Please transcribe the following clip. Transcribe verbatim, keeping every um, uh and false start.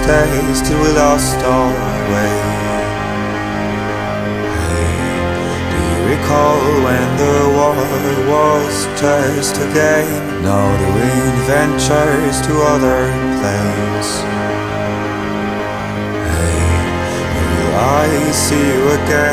days till we lost our way. Hey, do you recall when the war was just a game? Now the wind ventures to other planes. Hey, when will I see you again?